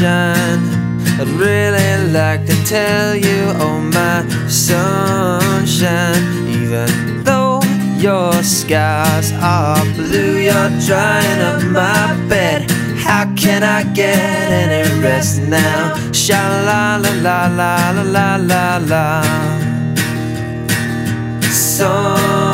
sunshine. I'd really like to tell you, oh my sunshine, even though your skies are blue, you're drying up my bed. How can I get any rest now? Sha-la-la-la-la-la-la-la-la.